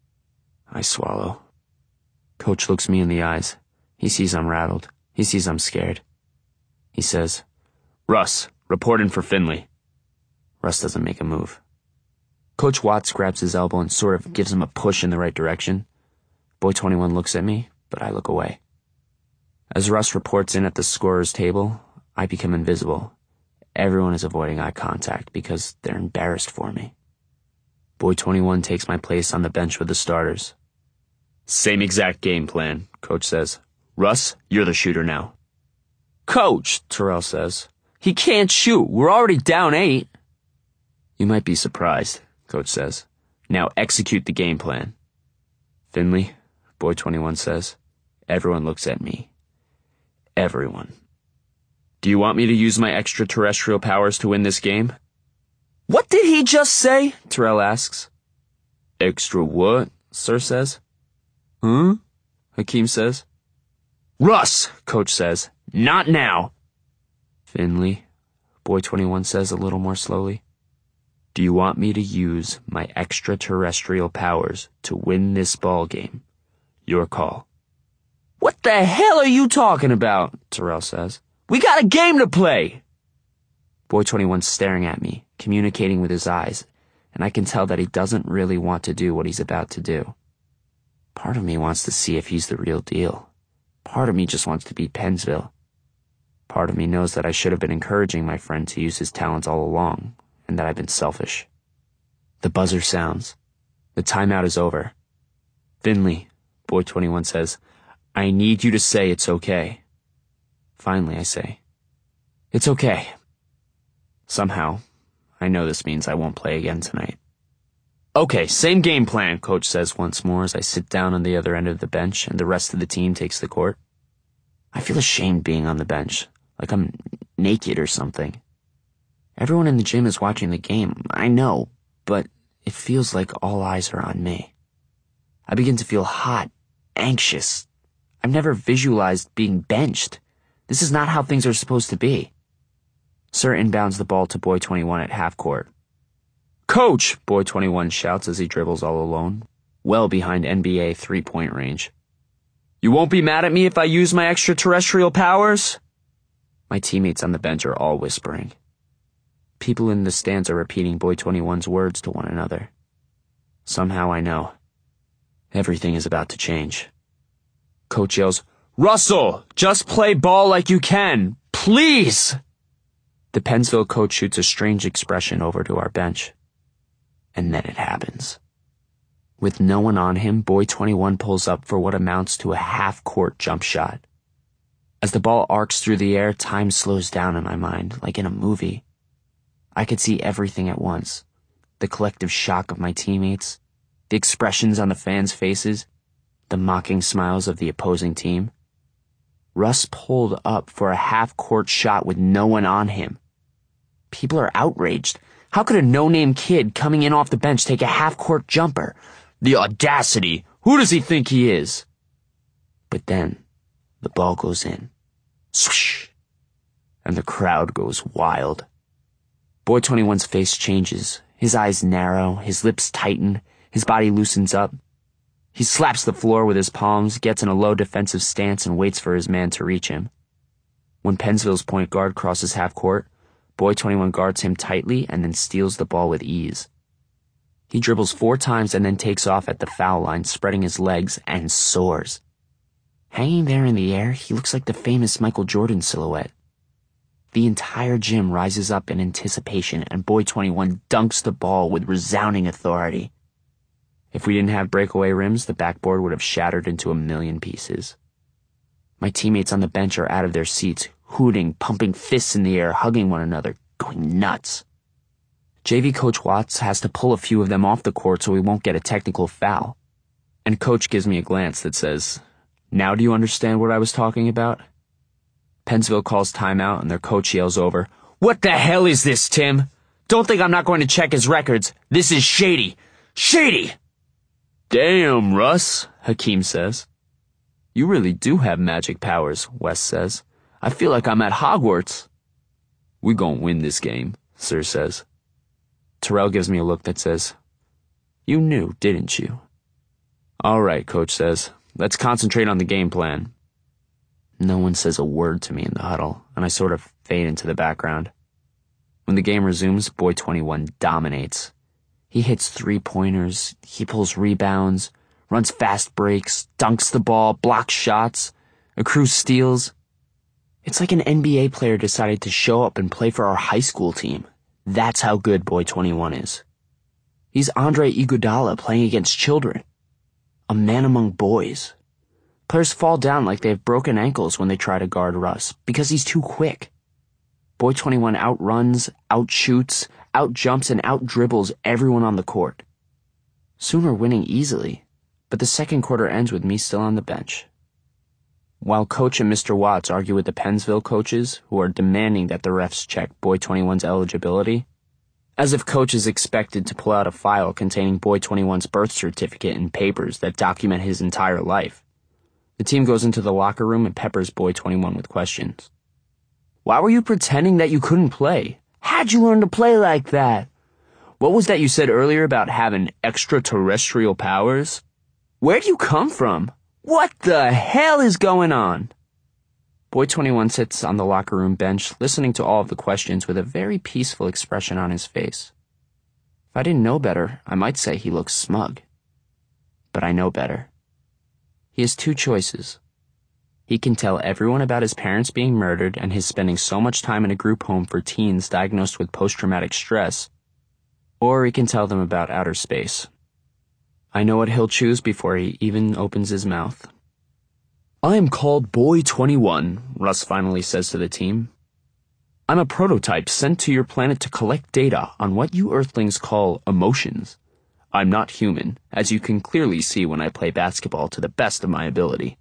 I swallow. Coach looks me in the eyes. He sees I'm rattled. He sees I'm scared. He says, Russ, reporting for Finley. Russ doesn't make a move. Coach Watts grabs his elbow and sort of gives him a push in the right direction. Boy twenty-one looks at me, but I look away. As Russ reports in at the scorer's table, I become invisible. Everyone is avoiding eye contact because they're embarrassed for me. Boy twenty-one takes my place on the bench with the starters. Same exact game plan, Coach says. Russ, you're the shooter now. Coach, Terrell says. He can't shoot. We're already down eight. You might be surprised, Coach says. Now execute the game plan. Finley, Boy twenty-one says. Everyone looks at me. Everyone. Do you want me to use my extraterrestrial powers to win this game? What did he just say? Terrell asks. Extra what? Sir says. Huh? Hakeem says. Russ, Coach says. Not now. Finley, Boy twenty-one says a little more slowly. Do you want me to use my extraterrestrial powers to win this ball game? Your call. What the hell are you talking about? Terrell says. We got a game to play. Boy twenty-one's staring at me, communicating with his eyes, and I can tell that he doesn't really want to do what he's about to do. Part of me wants to see if he's the real deal. Part of me just wants to beat Pennsville. Part of me knows that I should have been encouraging my friend to use his talents all along, and that I've been selfish. The buzzer sounds. The timeout is over. Finley, Boy twenty-one says, I need you to say it's okay. Finally, I say, it's okay. Somehow, I know this means I won't play again tonight. Okay, same game plan, Coach says once more as I sit down on the other end of the bench and the rest of the team takes the court. I feel ashamed being on the bench, like I'm naked or something. Everyone in the gym is watching the game, I know, but it feels like all eyes are on me. I begin to feel hot, anxious. I've never visualized being benched. This is not how things are supposed to be. Sir inbounds the ball to Boy twenty-one at half court. Coach, Boy twenty-one shouts as he dribbles all alone, well behind N B A three-point range. You won't be mad at me if I use my extraterrestrial powers? My teammates on the bench are all whispering. People in the stands are repeating Boy twenty-one's words to one another. Somehow I know. Everything is about to change. Coach yells, Russell, just play ball like you can, please! The Pennsville coach shoots a strange expression over to our bench. And then it happens. With no one on him, Boy twenty-one pulls up for what amounts to a half-court jump shot. As the ball arcs through the air, time slows down in my mind, like in a movie. I could see everything at once. The collective shock of my teammates, the expressions on the fans' faces, the mocking smiles of the opposing team. Russ pulled up for a half-court shot with no one on him. People are outraged. How could a no-name kid coming in off the bench take a half-court jumper? The audacity! Who does he think he is? But then, the ball goes in. Swish! And the crowd goes wild. Boy twenty-one's face changes. His eyes narrow, his lips tighten, his body loosens up. He slaps the floor with his palms, gets in a low defensive stance, and waits for his man to reach him. When Pennsville's point guard crosses half court, Boy twenty-one guards him tightly and then steals the ball with ease. He dribbles four times and then takes off at the foul line, spreading his legs, and soars. Hanging there in the air, he looks like the famous Michael Jordan silhouette. The entire gym rises up in anticipation, and Boy twenty-one dunks the ball with resounding authority. If we didn't have breakaway rims, the backboard would have shattered into a million pieces. My teammates on the bench are out of their seats, hooting, pumping fists in the air, hugging one another, going nuts. J V Coach Watts has to pull a few of them off the court so we won't get a technical foul. And Coach gives me a glance that says, "Now do you understand what I was talking about?" Pennsville calls timeout and their coach yells over, "What the hell is this, Tim? Don't think I'm not going to check his records. This is shady. Shady!" "Damn, Russ," Hakeem says. "You really do have magic powers," Wes says. "I feel like I'm at Hogwarts." "We gon' win this game," Sir says. Terrell gives me a look that says, "You knew, didn't you?" "All right," Coach says. "Let's concentrate on the game plan." No one says a word to me in the huddle, and I sort of fade into the background. When the game resumes, Boy twenty-one dominates. He hits three-pointers, he pulls rebounds, runs fast breaks, dunks the ball, blocks shots, accrues steals. It's like an N B A player decided to show up and play for our high school team. That's how good Boy twenty-one is. He's Andre Iguodala playing against children. A man among boys. Players fall down like they have broken ankles when they try to guard Russ, because he's too quick. Boy twenty-one outruns, outshoots, outjumps, and outdribbles everyone on the court. Soon we're winning easily, but the second quarter ends with me still on the bench. While Coach and Mister Watts argue with the Pennsville coaches, who are demanding that the refs check Boy twenty-one's eligibility, as if Coach is expected to pull out a file containing Boy twenty-one's birth certificate and papers that document his entire life, the team goes into the locker room and peppers Boy twenty-one with questions. Why were you pretending that you couldn't play? How'd you learn to play like that? What was that you said earlier about having extraterrestrial powers? Where'd you come from? What the hell is going on? Boy twenty-one sits on the locker room bench, listening to all of the questions with a very peaceful expression on his face. If I didn't know better, I might say he looks smug. But I know better. He has two choices. He can tell everyone about his parents being murdered and his spending so much time in a group home for teens diagnosed with post-traumatic stress, or he can tell them about outer space. I know what he'll choose before he even opens his mouth. "I am called Boy twenty-one, Russ finally says to the team. "I'm a prototype sent to your planet to collect data on what you Earthlings call emotions. I'm not human, as you can clearly see when I play basketball to the best of my ability."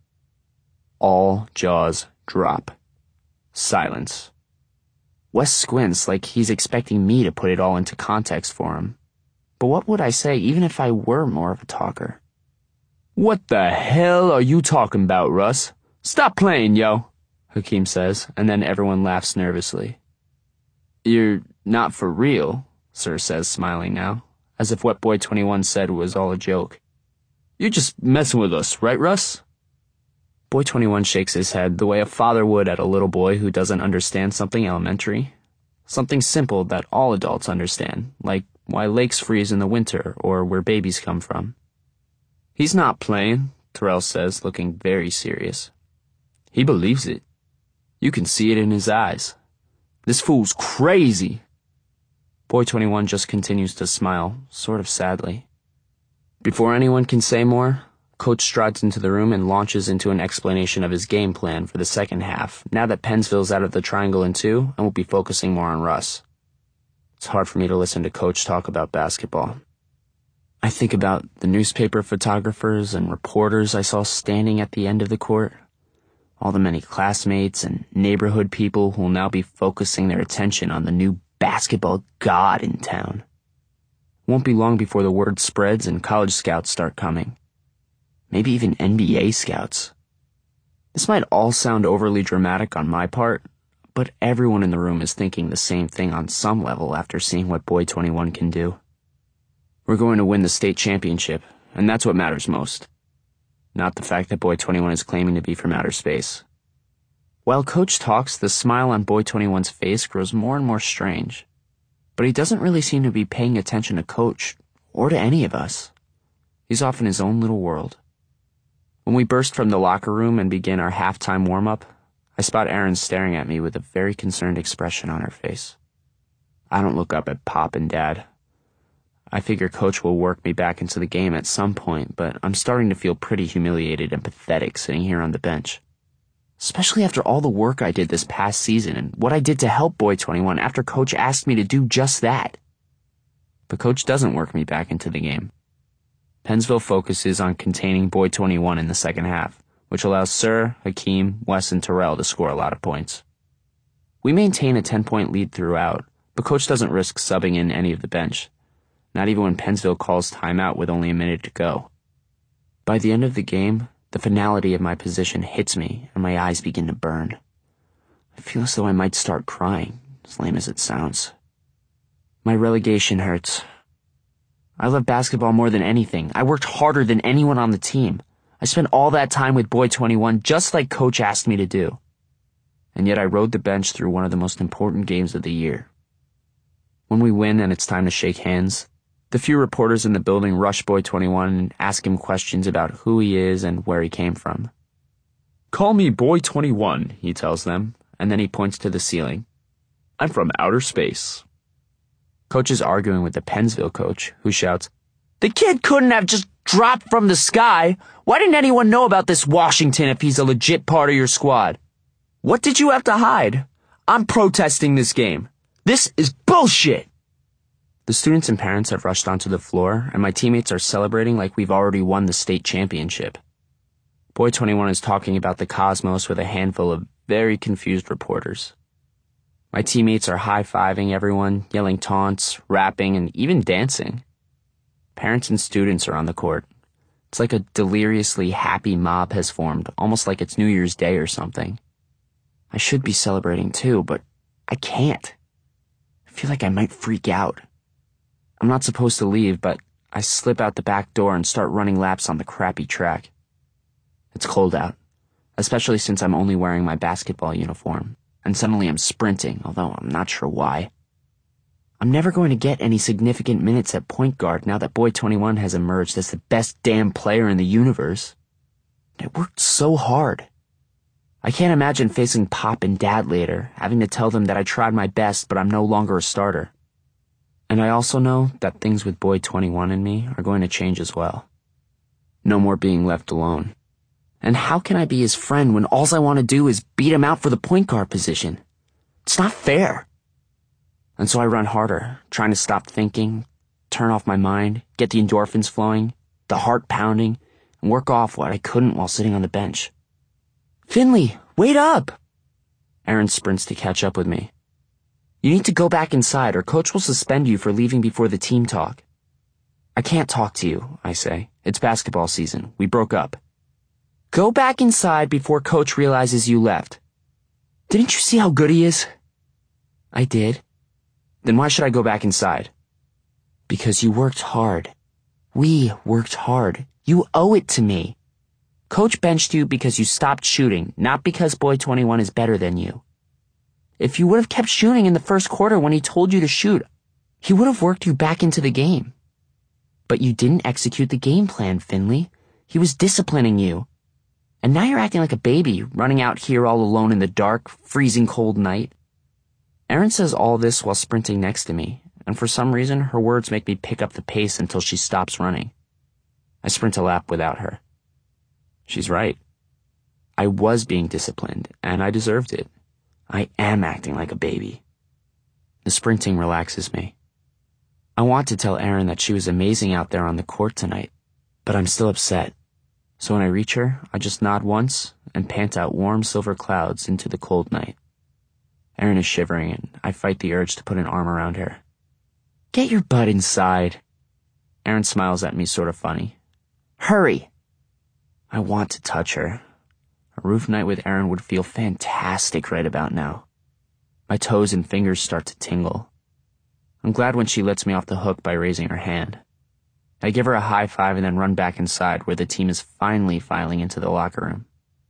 All jaws drop. Silence. Wes squints like he's expecting me to put it all into context for him. But what would I say even if I were more of a talker? "What the hell are you talking about, Russ? Stop playing, yo," Hakeem says, and then everyone laughs nervously. "You're not for real," Sir says, smiling now, as if what Boy twenty-one said was all a joke. "You're just messing with us, right, Russ?" Boy twenty-one shakes his head the way a father would at a little boy who doesn't understand something elementary. Something simple that all adults understand, like why lakes freeze in the winter or where babies come from. "He's not playing," Terrell says, looking very serious. "He believes it. You can see it in his eyes. This fool's crazy." Boy twenty-one just continues to smile, sort of sadly. Before anyone can say more, Coach strides into the room and launches into an explanation of his game plan for the second half, now that Pennsville's out of the triangle in two and will be focusing more on Russ. It's hard for me to listen to Coach talk about basketball. I think about the newspaper photographers and reporters I saw standing at the end of the court, all the many classmates and neighborhood people who will now be focusing their attention on the new basketball god in town. It won't be long before the word spreads and college scouts start coming. Maybe even N B A scouts. This might all sound overly dramatic on my part, but everyone in the room is thinking the same thing on some level after seeing what Boy twenty-one can do. We're going to win the state championship, and that's what matters most. Not the fact that Boy twenty-one is claiming to be from outer space. While Coach talks, the smile on Boy twenty-one's face grows more and more strange, but he doesn't really seem to be paying attention to Coach, or to any of us. He's off in his own little world. When we burst from the locker room and begin our halftime warm-up, I spot Erin staring at me with a very concerned expression on her face. I don't look up at Pop and Dad. I figure Coach will work me back into the game at some point, but I'm starting to feel pretty humiliated and pathetic sitting here on the bench. Especially after all the work I did this past season and what I did to help Boy twenty-one after Coach asked me to do just that. But Coach doesn't work me back into the game. Pennsville focuses on containing Boy twenty-one in the second half, which allows Sir, Hakeem, Wes, and Terrell to score a lot of points. We maintain a ten-point lead throughout, but Coach doesn't risk subbing in any of the bench, not even when Pennsville calls timeout with only a minute to go. By the end of the game, the finality of my position hits me and my eyes begin to burn. I feel as though I might start crying, as lame as it sounds. My relegation hurts. I love basketball more than anything. I worked harder than anyone on the team. I spent all that time with Boy twenty-one just like Coach asked me to do. And yet I rode the bench through one of the most important games of the year. When we win and it's time to shake hands, the few reporters in the building rush Boy twenty-one and ask him questions about who he is and where he came from. "Call me Boy twenty-one, he tells them, and then he points to the ceiling. "I'm from outer space." Coach is arguing with the Pennsville coach, who shouts, "The kid couldn't have just dropped from the sky. Why didn't anyone know about this Washington if he's a legit part of your squad? What did you have to hide? I'm protesting this game. This is bullshit." The students and parents have rushed onto the floor, and my teammates are celebrating like we've already won the state championship. Boy twenty-one is talking about the cosmos with a handful of very confused reporters. My teammates are high-fiving everyone, yelling taunts, rapping, and even dancing. Parents and students are on the court. It's like a deliriously happy mob has formed, almost like it's New Year's Day or something. I should be celebrating too, but I can't. I feel like I might freak out. I'm not supposed to leave, but I slip out the back door and start running laps on the crappy track. It's cold out, especially since I'm only wearing my basketball uniform. And suddenly I'm sprinting, although I'm not sure why. I'm never going to get any significant minutes at point guard now that Boy twenty-one has emerged as the best damn player in the universe. I worked so hard. I can't imagine facing Pop and Dad later, having to tell them that I tried my best but I'm no longer a starter. And I also know that things with Boy twenty-one and me are going to change as well. No more being left alone. And how can I be his friend when all I want to do is beat him out for the point guard position? It's not fair. And so I run harder, trying to stop thinking, turn off my mind, get the endorphins flowing, the heart pounding, and work off what I couldn't while sitting on the bench. "Finley, wait up!" Aaron sprints to catch up with me. "You need to go back inside or Coach will suspend you for leaving before the team talk." "I can't talk to you," I say. "It's basketball season. We broke up." "Go back inside before Coach realizes you left." "Didn't you see how good he is?" "I did." "Then why should I go back inside?" "Because you worked hard. We worked hard. You owe it to me. Coach benched you because you stopped shooting, not because Boy twenty-one is better than you. If you would have kept shooting in the first quarter when he told you to shoot, he would have worked you back into the game. But you didn't execute the game plan, Finley. He was disciplining you. And now you're acting like a baby, running out here all alone in the dark, freezing cold night." Erin says all this while sprinting next to me, and for some reason her words make me pick up the pace until she stops running. I sprint a lap without her. She's right. I was being disciplined, and I deserved it. I am acting like a baby. The sprinting relaxes me. I want to tell Erin that she was amazing out there on the court tonight, but I'm still upset. So when I reach her, I just nod once and pant out warm silver clouds into the cold night. Erin is shivering and I fight the urge to put an arm around her. "Get your butt inside." Erin smiles at me sort of funny. "Hurry." I want to touch her. A roof night with Erin would feel fantastic right about now. My toes and fingers start to tingle. I'm glad when she lets me off the hook by raising her hand. I give her a high five and then run back inside where the team is finally filing into the locker room.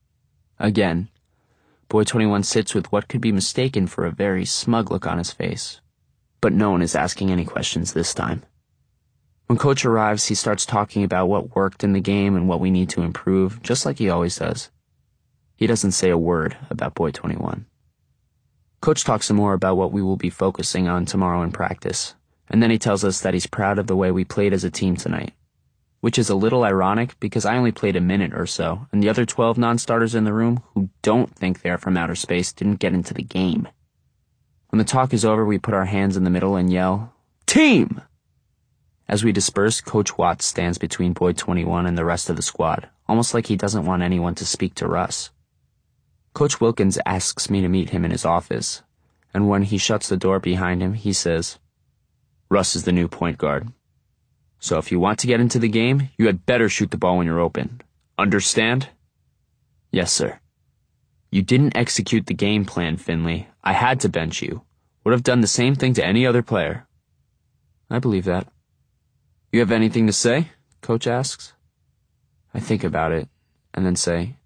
Again, Boy twenty-one sits with what could be mistaken for a very smug look on his face. But no one is asking any questions this time. When Coach arrives, he starts talking about what worked in the game and what we need to improve, just like he always does. He doesn't say a word about Boy twenty-one. Coach talks some more about what we will be focusing on tomorrow in practice. And then he tells us that he's proud of the way we played as a team tonight, which is a little ironic because I only played a minute or so, and the other twelve non-starters in the room who don't think they're from outer space didn't get into the game. When the talk is over, we put our hands in the middle and yell, "Team!" As we disperse, Coach Watts stands between Boy twenty-one and the rest of the squad, almost like he doesn't want anyone to speak to Russ. Coach Wilkins asks me to meet him in his office, and when he shuts the door behind him, he says, "Russ is the new point guard. So if you want to get into the game, you had better shoot the ball when you're open. Understand?" "Yes, sir." "You didn't execute the game plan, Finley. I had to bench you. Would have done the same thing to any other player." I believe that. You have anything to say? Coach asks. I think about it, and then say,